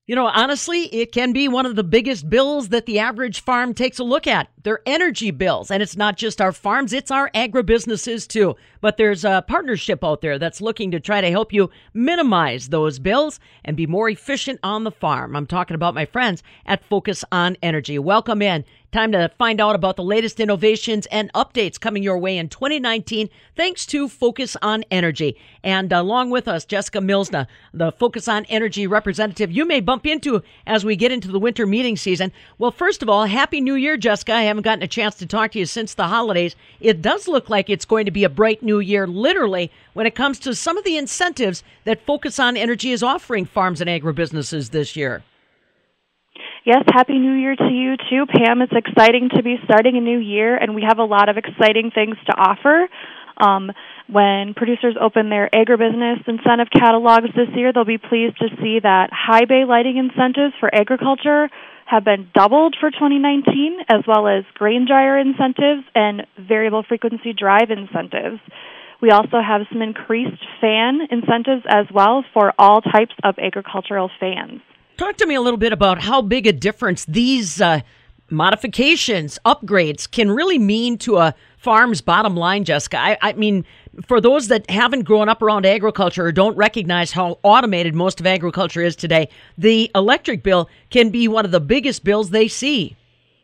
You know, honestly, it can be one of the biggest bills that the average farm takes a look at. They're energy bills, and it's not just our farms, it's our agribusinesses too. But there's a partnership out there that's looking to try to help you minimize those bills and be more efficient on the farm. I'm talking about my friends at Focus on Energy. Welcome in. Time to find out about the latest innovations and updates coming your way in 2019, thanks to Focus on Energy. And along with us, Jessica Milsna, the Focus on Energy representative you may bump into as we get into the winter meeting season. Well, first of all, Happy New Year, Jessica. I haven't gotten a chance to talk to you since the holidays. It does look like it's going to be a bright new year, literally, when it comes to some of the incentives that Focus on Energy is offering farms and agribusinesses this year. Yes, Happy New Year to you too, Pam. It's exciting to be starting a new year, and we have a lot of exciting things to offer. When producers open their agribusiness incentive catalogs this year, they'll be pleased to see that high bay lighting incentives for agriculture have been doubled for 2019, as well as grain dryer incentives and variable frequency drive incentives. We also have some increased fan incentives as well for all types of agricultural fans. Talk to me a little bit about how big a difference these modifications, upgrades can really mean to a farm's bottom line, Jessica. I mean, for those that haven't grown up around agriculture or don't recognize how automated most of agriculture is today, the electric bill can be one of the biggest bills they see.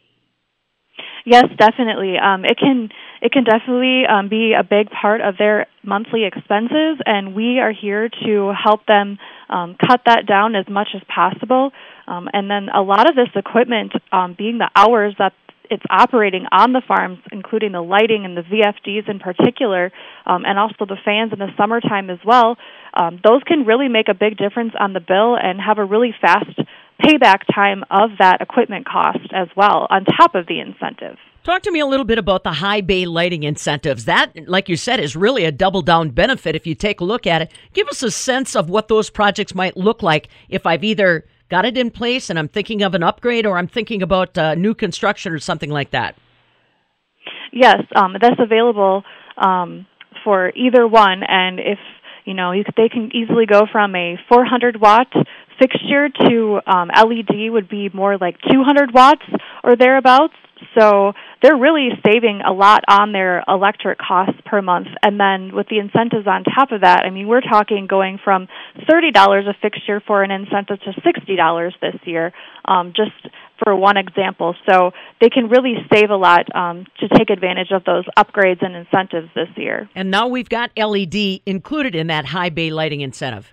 Yes, definitely. It can definitely be a big part of their monthly expenses, and we are here to help them cut that down as much as possible. And then a lot of this equipment, being the hours that it's operating on the farms, including the lighting and the VFDs in particular, and also the fans in the summertime as well, those can really make a big difference on the bill and have a really fast payback time of that equipment cost as well, on top of the incentive. Talk to me a little bit about the high bay lighting incentives. That, like you said, is really a double down benefit if you take a look at it. Give us a sense of what those projects might look like if I've either got it in place and I'm thinking of an upgrade or I'm thinking about new construction or something like that. Yes, that's available for either one, and if they can easily go from a 400-watt fixture to LED would be more like 200 watts or thereabouts. So they're really saving a lot on their electric costs per month. And then with the incentives on top of that, I mean, we're talking going from $30 a fixture for an incentive to $60 this year, just for one example. So they can really save a lot to take advantage of those upgrades and incentives this year. And now we've got LED included in that high bay lighting incentive.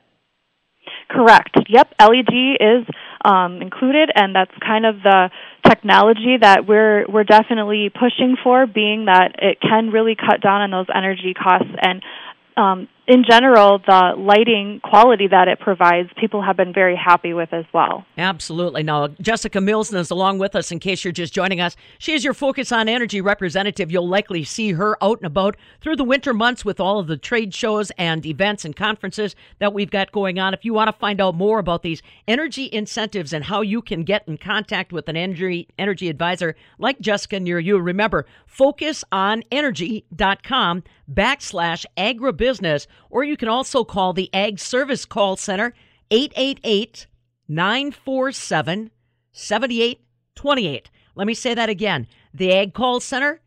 Correct. Yep, LED is included, and that's kind of the technology that we're definitely pushing for, being that it can really cut down on those energy costs. And in general, the lighting quality that it provides, people have been very happy with as well. Absolutely. Now, Jessica Milsna is along with us in case you're just joining us. She is your Focus on Energy representative. You'll likely see her out and about through the winter months with all of the trade shows and events and conferences that we've got going on. If you want to find out more about these energy incentives and how you can get in contact with an energy advisor like Jessica near you, remember, focusonenergy.com/agribusiness. Or you can also call the Ag Service Call Center, 888-947-7828. Let me say that again. The Ag Call Center,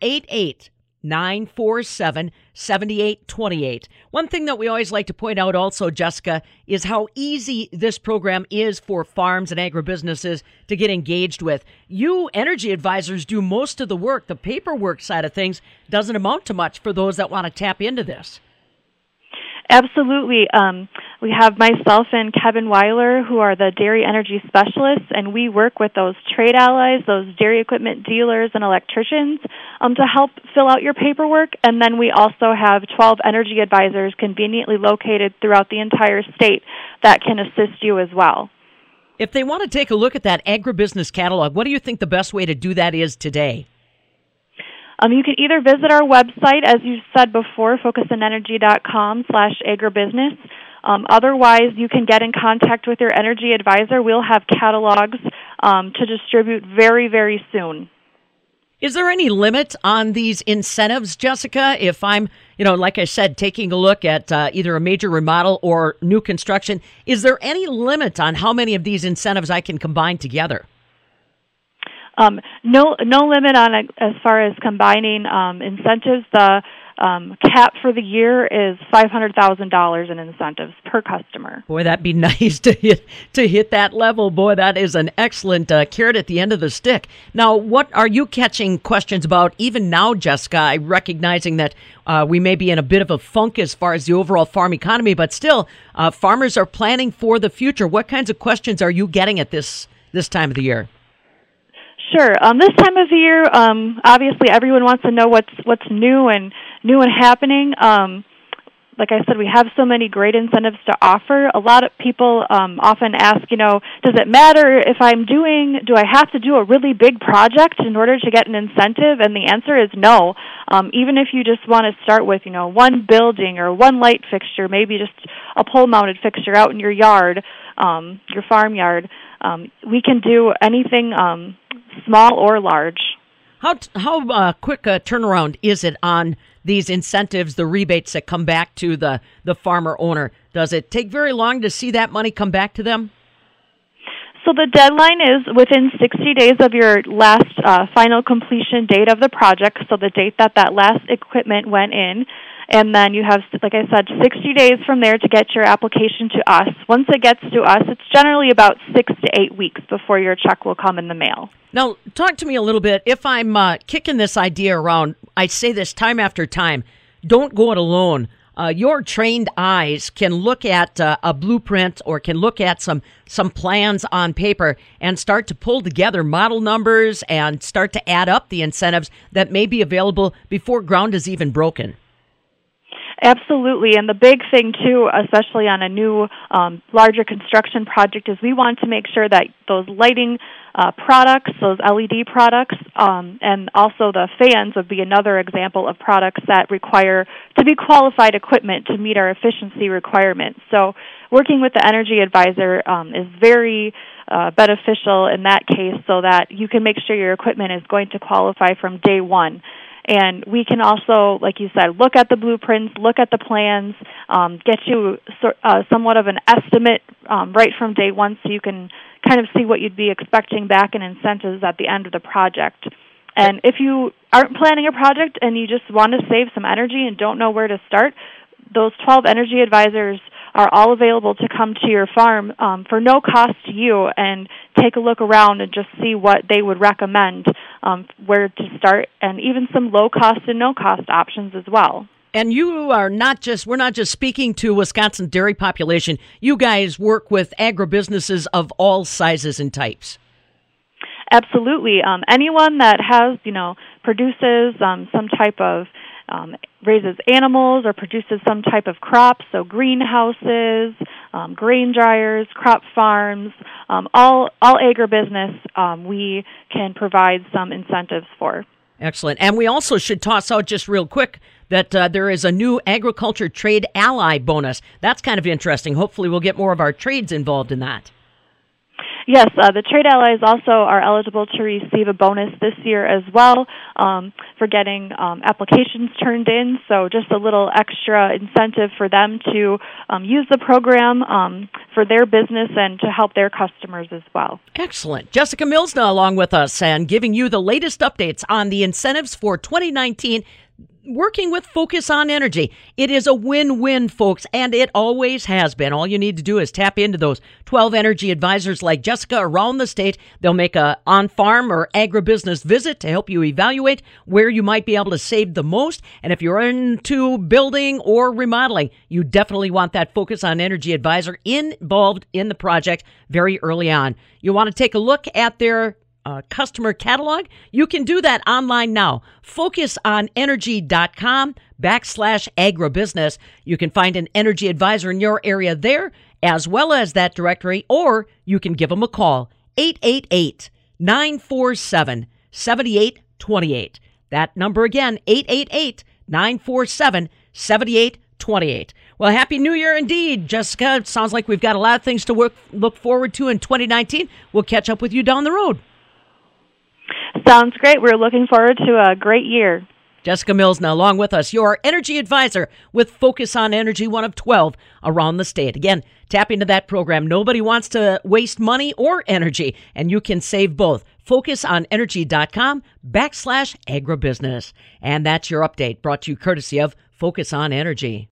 888-947-7828. One thing that we always like to point out also, Jessica, is how easy this program is for farms and agribusinesses to get engaged with. You energy advisors do most of the work. The paperwork side of things doesn't amount to much for those that want to tap into this. Absolutely. We have myself and Kevin Weiler, who are the dairy energy specialists, and we work with those trade allies, those dairy equipment dealers and electricians to help fill out your paperwork. And then we also have 12 energy advisors conveniently located throughout the entire state that can assist you as well. If they want to take a look at that agribusiness catalog, what do you think the best way to do that is today? You can either visit our website, as you said before, focusonenergy.com/agribusiness. Otherwise, you can get in contact with your energy advisor. We'll have catalogs to distribute very, very soon. Is there any limit on these incentives, Jessica? If I'm, like I said, taking a look at either a major remodel or new construction, is there any limit on how many of these incentives I can combine together? No limit on it as far as combining incentives. The cap for the year is $500,000 in incentives per customer. Boy, that'd be nice to hit that level. Boy, that is an excellent carrot at the end of the stick. Now, what are you catching questions about even now, Jessica? Recognizing that we may be in a bit of a funk as far as the overall farm economy, but still, farmers are planning for the future. What kinds of questions are you getting at this time of the year? Sure. This time of the year, obviously everyone wants to know what's new and happening. Like I said, we have so many great incentives to offer. A lot of people often ask, does it matter if do I have to do a really big project in order to get an incentive? And the answer is no. Even if you just want to start with, one building or one light fixture, maybe just a pole-mounted fixture out in your yard, your farmyard, we can do anything small or large. How quick a turnaround is it on these incentives, the rebates that come back to the farmer owner? Does it take very long to see that money come back to them? So the deadline is within 60 days of your last final completion date of the project, so the date that last equipment went in. And then you have, like I said, 60 days from there to get your application to us. Once it gets to us, it's generally about 6 to 8 weeks before your check will come in the mail. Now, talk to me a little bit. If I'm kicking this idea around, I say this time after time, don't go it alone. Your trained eyes can look at a blueprint or can look at some plans on paper and start to pull together model numbers and start to add up the incentives that may be available before ground is even broken. Absolutely, and the big thing too, especially on a new, larger construction project, is we want to make sure that those lighting products, those LED products, and also the fans would be another example of products that require to be qualified equipment to meet our efficiency requirements. So working with the energy advisor is very beneficial in that case, so that you can make sure your equipment is going to qualify from day one. And we can also, like you said, look at the blueprints, look at the plans, get you somewhat of an estimate right from day one, so you can kind of see what you'd be expecting back in incentives at the end of the project. And if you aren't planning a project and you just want to save some energy and don't know where to start, those 12 energy advisors are all available to come to your farm for no cost to you and take a look around and just see what they would recommend, where to start, and even some low-cost and no-cost options as well. And we're not just speaking to Wisconsin dairy population. You guys work with agribusinesses of all sizes and types. Absolutely. Anyone that has, produces some type of raises animals or produces some type of crop, so greenhouses, grain dryers, crop farms, all agribusiness we can provide some incentives for. Excellent. And we also should toss out just real quick that there is a new agriculture trade ally bonus. That's kind of interesting. Hopefully we'll get more of our trades involved in that. Yes, the trade allies also are eligible to receive a bonus this year as well for getting applications turned in. So just a little extra incentive for them to use the program for their business and to help their customers as well. Excellent. Jessica Milsna along with us and giving you the latest updates on the incentives for 2019. Working with Focus on Energy. It is a win-win, folks, and it always has been. All you need to do is tap into those 12 energy advisors like Jessica around the state. They'll make a on-farm or agribusiness visit to help you evaluate where you might be able to save the most. And if you're into building or remodeling, you definitely want that Focus on Energy advisor involved in the project very early on. You want to take a look at their customer catalog. You can do that online now. FocusOnEnergy.com/agribusiness. You can find an energy advisor in your area there, as well as that directory, or you can give them a call, 888-947-7828. That number again, 888-947-7828. Well, Happy New Year indeed, Jessica. It sounds like we've got a lot of things to look forward to in 2019. We'll catch up with you down the road. Sounds great. We're looking forward to a great year. Jessica Mills now along with us, your energy advisor with Focus on Energy, one of 12 around the state. Again, tap into that program. Nobody wants to waste money or energy, and you can save both. FocusOnEnergy.com/agribusiness. And that's your update, brought to you courtesy of Focus on Energy.